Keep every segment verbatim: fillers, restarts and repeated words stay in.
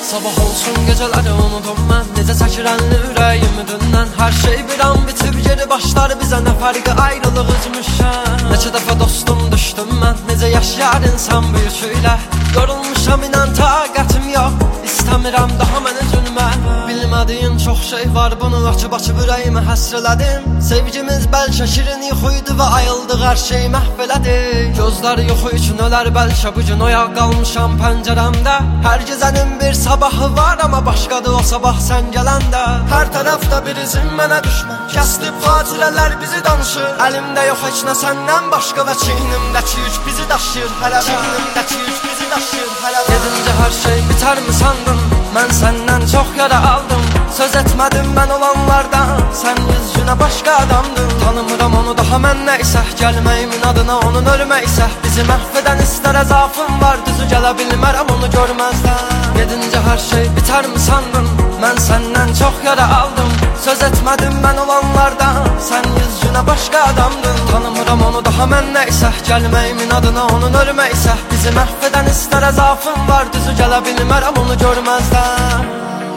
Sabah olsun geceleri unudum mən, necə çəkirənli ürəyimi dündən. Hər şey bir an bitib geri başlar bizə, nə fərqi ayrılıq üzmüşəm. Neçə dəfə dostum düşdüm mən, necə yaşayar insan bu yüküylə. Yorulmuşam inan taqətim yox, istəmirəm daha mənə üzülmə. Bilmədiyim çox şey var, bunu açıb-açıb ürəyimi həsr elədim. Sevgimiz bəlkə şirin yuxuydu və ayıldıq, hər şey məhv elədi. Gözləri yuxu üçün ölər bəlkə, bugün oyaq qalmışam pəncərəmdə. Hər gecənin bir sabahı var, amma başqadır o sabah sən gələndə. Hər tərəfdə bir izin mənə düşmə, kəsdib xatirələr bizi danışır. Əlimdə yox heç nə səndən başqa və çiynimdəki yük bizi daşıyır hələ. Çiynimdəki yük bizi daşıyır hələ. Gedincə hər şey bitər mi sandın? Mən səndən çox yara aldım. Söz etmədim mən olanlardan, sən yüz günə başqa adamdın. Tanımıram onu daha mən nəysə, gəlməyimin adına onun ölməysə. Bizi məhv edən istər əzafım var, düzü gələ bilmərəm onu görməzdən. Gedincə hər şey bitər mi sandın? Mən səndən çox yara aldım. Söz etmədim mən olanlardan, sən yüz günə başqa adamdın. Tanımıram onu daha mən nəysə, gəlməyimin adına onun ölməysə. Bizi məhv edən istər əzafım var, düzü gələ bilmərəm onu görməzdən.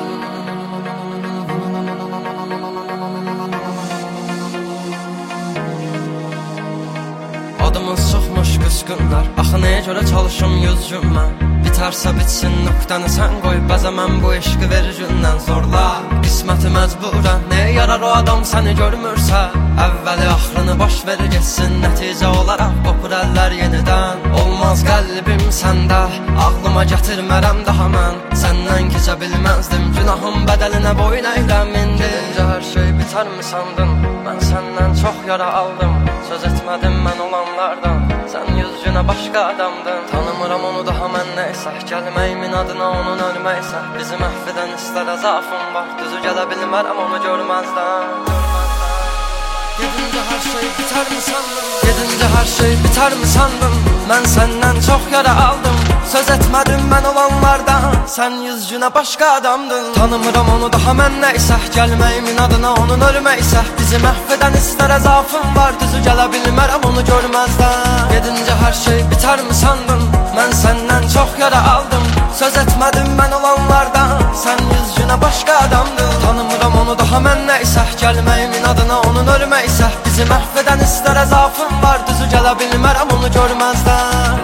Adımız çıxmış qüsqünlər, axı nəyə görə çalışım yüz gün mən. Bitərsə bitsin nöqtəni sən qoy, bəzə mən bu eşqi verir gündən zorla. Qisməti məcburən, nəyə yarar o adam səni görmürsə. Əvvəli axırını baş verir geçsin, nəticə olaraq qopur əllər yenidən. Olmaz qəlbim səndə, ağlıma gətirmərəm daha mən. Səndən keçə bilməzdim, günahım bədəlinə boyun əyləm indi. Gedincə hər şey bitər mi sandın? Mən səndən çox yara aldım. Söz etmədim mən olanlardan, sən yüz günə başqa adamdın. Tanımıram onu daha mən nəysə, gəlməyimin adına onun ölməysə. Bizi məhv edən istər əzafım var, düzü gələ bilmərəm onu görməzdən. Gedincə hər şey bitər mi sandın? Gedincə hər şey bitər mi sandın? Mən səndən çox yara aldım. Söz etmədim mən olanlardan, sən yüz günə başqa adamdın. Tanımıram onu daha mən nəysə, gəlməyimin adına onun ölməysə. Bizi məhv edən istər əzafım var, düzü gələ bilmərəm onu görməzdən. Gedincə hər şey bitər mi sandın? Mən səndən çox yara aldım. Söz etmədim mən olanlardan, sən yüz günə başqa adamdın. Tanımıram onu daha mən nəysə, gəlməyimin adına onun ölməysə. Bizi məhv edən istər əzafım var, düzü gələ bilmərəm onu görməzdən.